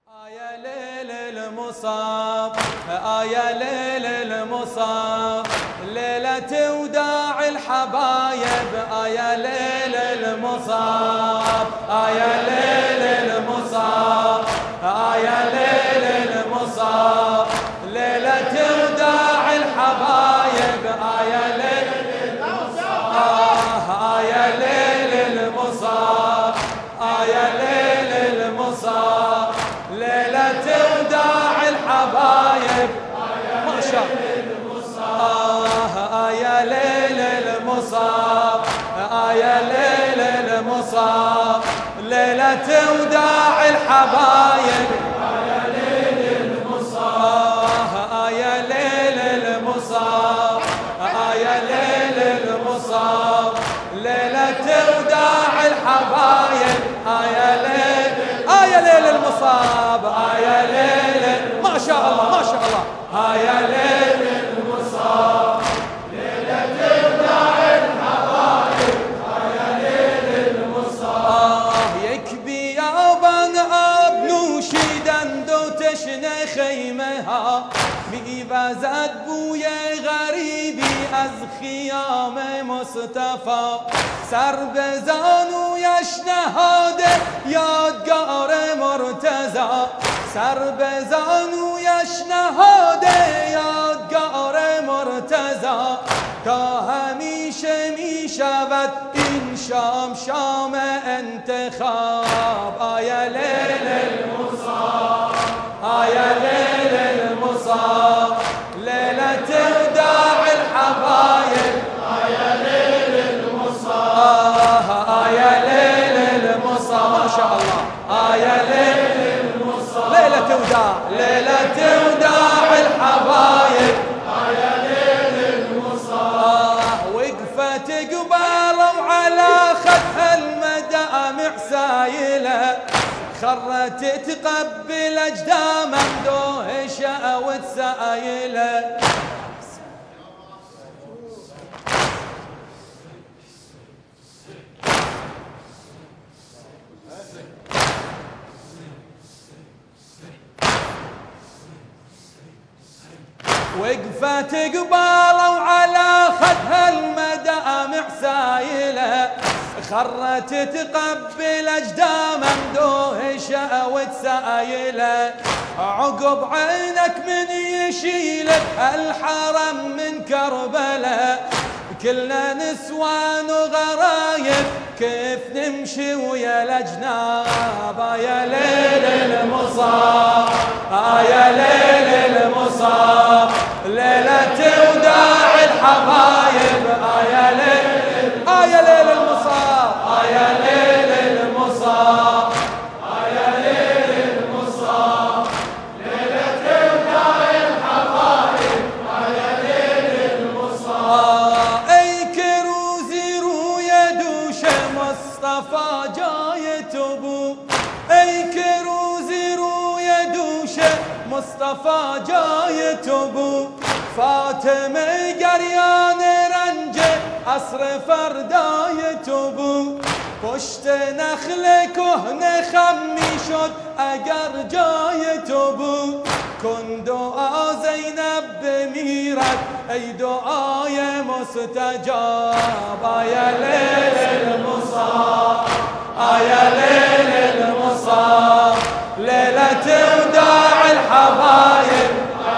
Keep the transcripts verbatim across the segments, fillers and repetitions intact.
يا ليل المصاب يا ليل المصاب ليلة وداع الحبايب يا ليل المصاب يا ليل المصاب يا ليل المصاب ليلة وداع الحبايب يا ليل المصاب يا ليل المصاب يا ليل المصاب ليلة وداع الحبايب ما شاء الله يا ليل المصاب يا ليل المصاب ليلة وداع الحبايب يا ليل المصاب يا ليل المصاب يا ليل المصاب ليلة وداع الحبايب يا ليل يا ليل المصاب يا ليل ما شاء الله ما شاء الله يا ليل المصاب ليلة وداع الحبايب يا ليل المصاب يكبي يا بن ابنوشي دندو تشنى خيمها بيبازد بويا غريبي از خيام مصطفى سر بزان و یشنهاده یادگار مرتضی سر بزان و یشنهاده یادگار مرتضی تا همیشه می شود این شام شام انتخاب آیا لیل المصاب آیا لیل المصاب لیلة وداع الحبايب آیا لیل المصاب آیا لیل المصاب ما شاء الله آیا لیل المصاب ليلة وداع ليلة وداع الحبايب آيا ليل المصاب وقفت قبالة وعلى خدها المدامع سايلة خرت تقبل اجدام مدوهشة وتسايلة وقفت قبالة وعلى خدها المدامع سايلة خرت تقبل اجدام مدوهشة وتسايلة عقب عينك من يشيلك الحرم من كربلاء كلنا نسوان وغرايب كيف نمشي ويا الاجناب يا ليل المصاب يا ليل المصاب ليلة وداع الحبايب يا ليل يا ليل المصاب يا ليل المصاب يا ليل المصاب ليلة وداع الحبايب يا ليل المصاب اي كروزي رويا دوش مصطفى جاي تبو اي كروزي رويا دوش مصطفى جاي تبو فاطمة قريان رنجه عصر فردای تبو پشت نخل کهنه خمی شد اگر جای تبو کن دعا زینب بمیرد ای دعای مستجاب یا لیل المصاب یا لیل المصاب لیلة وداع الحبايب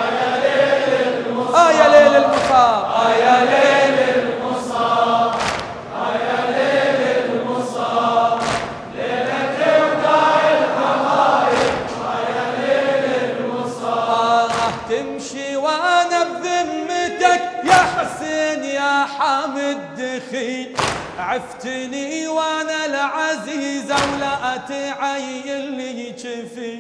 يا ليل المصاب يا ليل المصاب يا ليل المصاب ليلة وداع الحبايب يا ليل المصاب تمشي وانا بذمتك يا حسين يا حامد دخيل عفتني وانا العزيزة ولا اتعين لي جفي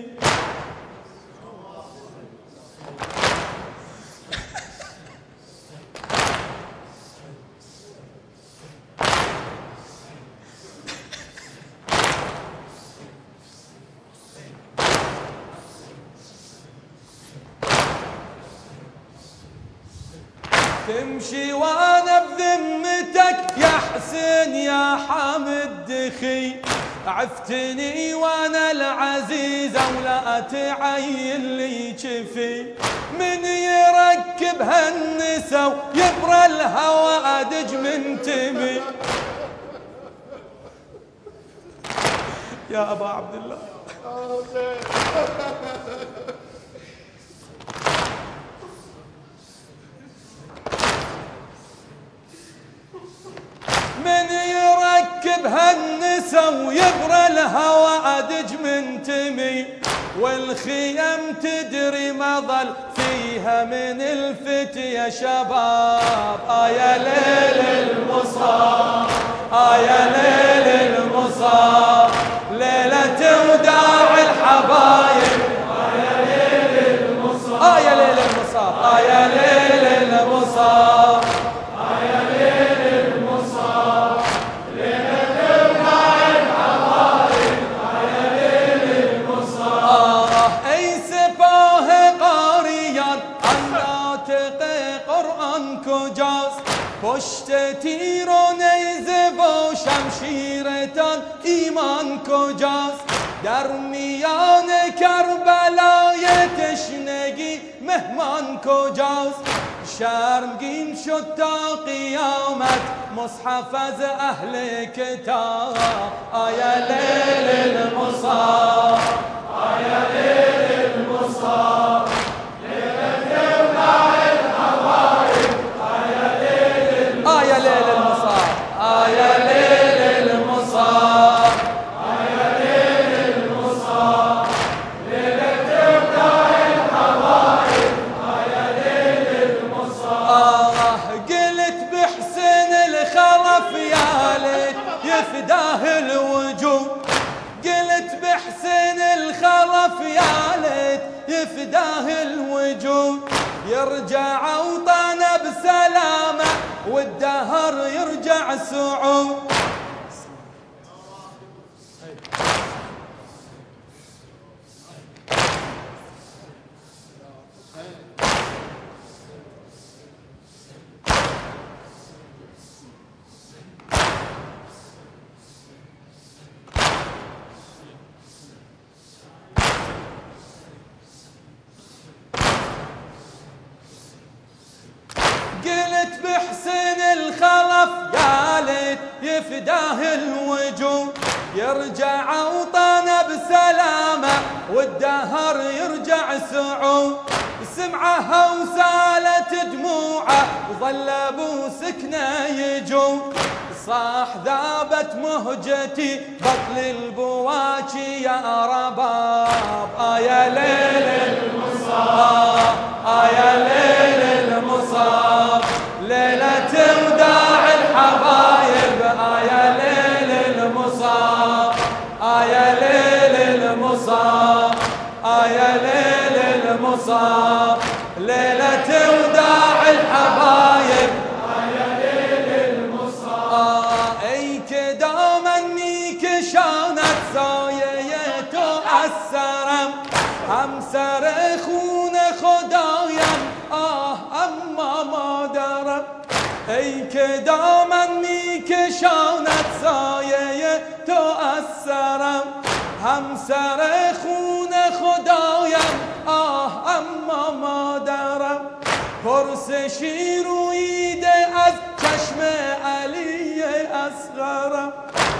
تمشي وانا بذمتك يا حسين يا حامد دخي عفتني وانا العزيزة ولا تعين لي كفي، من يركب هالنسا ويبرى الهوى ادج من تمي. يا ابا عبد الله من يركب هالنسا ويبرى الهوى ادج من تمي، والخيم تدري ما ظل فيها من الفتية شباب. آه يا ليل المصاب، آه يا ليل المصاب، ليلة وداع الحبايب. آه يا ليل المصاب، آه يا ليل المصاب، آه يا ليل المصاب، آه يا ليل المصاب، ليلة وداع الحبايب. آه يا ليل المصاب. آه أي سفاه قاريان عن ناطق قرآن كجاز، پشت تیرانه زبا شمشیرتان ایمان کجاست، در میان کربلای تشنگی مهمان کجاست، شرمگین شد تا قیامت مصحف از اهل کتاب. آیا لیل المصاب، آیا لیل المصاب، لیلت وداع الحبايب. آه يا ليل المصاب، آه يا ليل المصاب، آه يا ليل المصاب، ليلة وداع الحبايب. آه يا ليل المصاب. آه قلت بحسن الخلف يا ليت يفداه الوجود، قلت بحسن الخلف يا ليت يفداه الوجود، يرجع وطنه بسلامه والدهر يرجع سعود. قلت بحسن الخلف يا ليت يفداه الوجود، يرجع وطنه بسلامه والدهر يرجع سعود. سمعها وسالت دموعه وظل ابو سكنه يجود، صاح ذابت مهجتي بطل البواكي يا رباب. آه يا ليل المصاب، آه يا ليل المصاب، ليلة وداع الحبايب. آه يا ليل المصاب، آه يا ليل المصاب، آه يا ليل المصاب، ليلة وداع الحبايب. آه يا ليل المصاب. آه اي كدا مني كشانت سايت وأسرم، هم صرخون خدایم آه اما ما درم، ای که دامن می کشاند سایه تو از سرم، هم صرخون خدایم آه اما مادرم، پرسشی رویده از چشم علی اصغرم.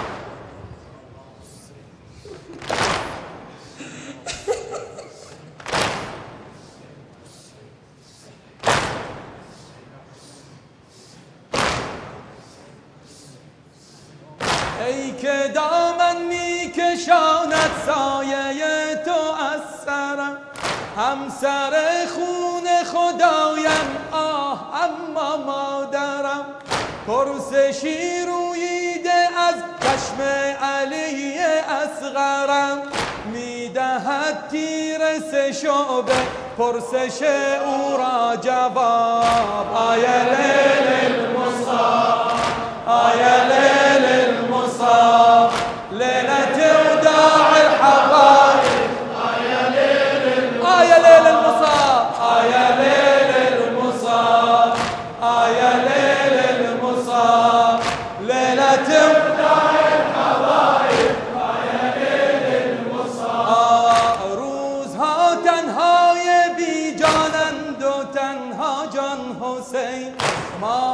ای که دامن می کشاند سایه تو از سرم، هم سر خون خدایم آه اما مادرم، پرسشی رویده از چشم علی اصغرم، میدهد تیر سه شعبه پرسش او را جواب. آیا لیل المصاب، آیا لیل المصاب، ليلة وداع الحبايب. آیا لیل، آیا لیل المصاب، آیا لیل المصاب، آیا لیل المصاب، ليلة وداع الحبايب.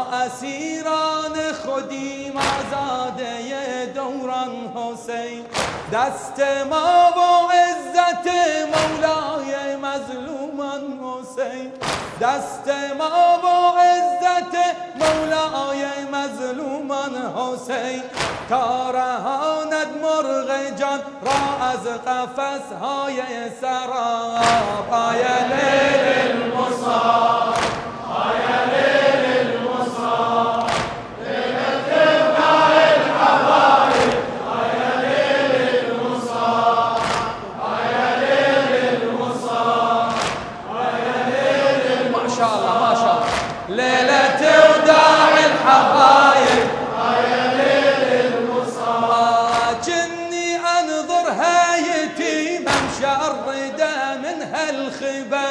اسیران خودیم آزاده دوران حسین دست ما و عزت مولای مظلومان حسین دست ما و عزت مولای مظلومان حسین تا رهاند مرغ جان را از قفس‌های سراب آی لیل المصاب آی لیل المصاب لیلة ابناء الحبايب آی لیل المصاب آی لیل المصاب آی لیل ما شاء الله ما شاء الله ليلة وداع الحبايب آي ليل المصاب جني انظرها يتيما مشردة من هالخبا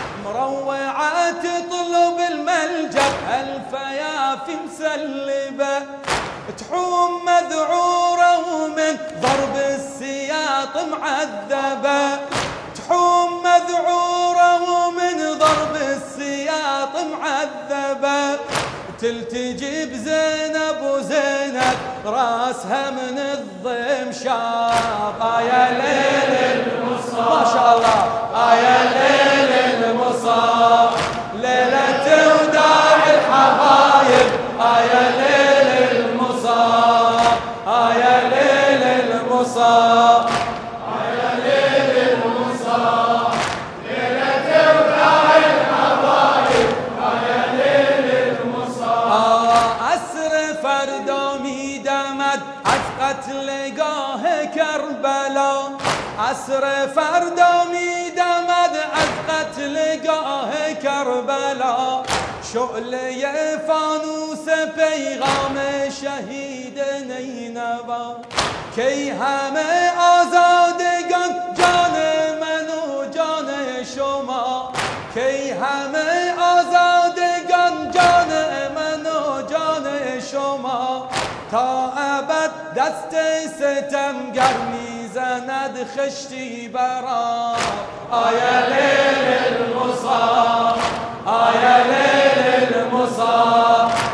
مروعة تطلب الملجأ الفيافي مسلبة تحوم مذعورة ومن ضرب السياط معذبة تحوم مذعورة ومن ضرب السياط معذبة تلتجي بزينب وزينب راسها من الضيم شاق يا ليل المصاب ما شاء الله يا ليل المصاب ليلة وداع الحبايب يا ليل المصاب يا ليل المصاب يا ليل المصاب ليلة وداع الحبايب يا ليل المصاب أسر فردومي دمد از قتلگاه کربلا عصر فردومي دمد از قتلگاه کربلا شعله فانوس پیغام شهید نینوا کی همه آزادگان جان من و جان شما کی همه آزادگان جان من و جان شما تا ابد دست ستمگر میزند خشتی برا آیا لیل المصاب آیا لیل المصاب